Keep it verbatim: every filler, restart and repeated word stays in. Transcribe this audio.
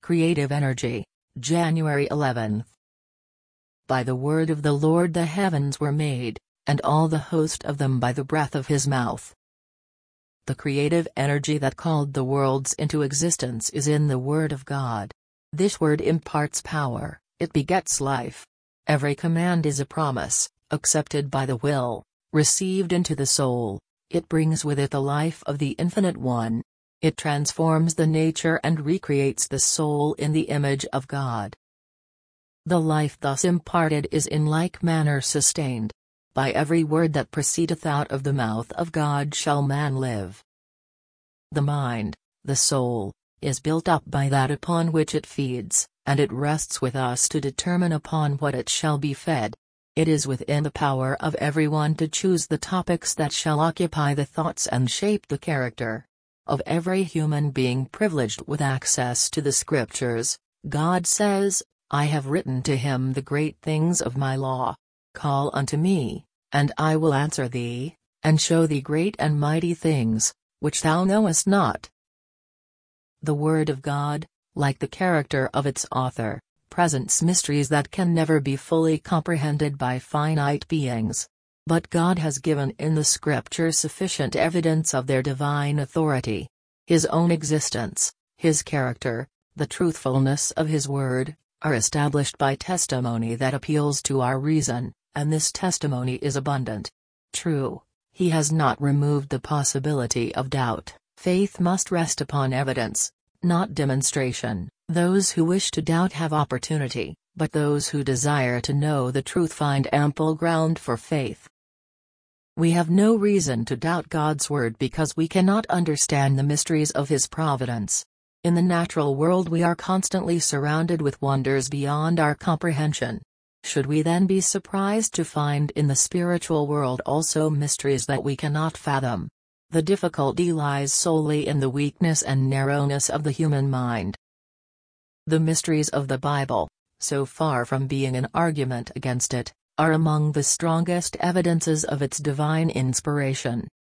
Creative energy, January eleventh. By the word of the Lord the heavens were made, and all the host of them by the breath of his mouth. The creative energy that called the worlds into existence is in the Word of God. This word imparts power, it begets life. Every command is a promise, accepted by the will, received into the soul. It brings with it the life of the Infinite One. It transforms the nature and recreates the soul in the image of God. The life thus imparted is in like manner sustained. By every word that proceedeth out of the mouth of God shall man live. The mind, the soul, is built up by that upon which it feeds, and it rests with us to determine upon what it shall be fed. It is within the power of everyone to choose the topics that shall occupy the thoughts and shape the character of every human being privileged with access to the Scriptures. God says, I have written to him the great things of my law. Call unto me, and I will answer thee, and show thee great and mighty things, which thou knowest not. The Word of God, like the character of its author, presents mysteries that can never be fully comprehended by finite beings. But God has given in the Scripture sufficient evidence of their divine authority. His own existence, his character, the truthfulness of his word, are established by testimony that appeals to our reason, and this testimony is abundant. True, he has not removed the possibility of doubt. Faith must rest upon evidence, not demonstration. Those who wish to doubt have opportunity, but those who desire to know the truth find ample ground for faith. We have no reason to doubt God's word because we cannot understand the mysteries of his providence. In the natural world we are constantly surrounded with wonders beyond our comprehension. Should we then be surprised to find in the spiritual world also mysteries that we cannot fathom? The difficulty lies solely in the weakness and narrowness of the human mind. The mysteries of the Bible, so far from being an argument against it, are among the strongest evidences of its divine inspiration.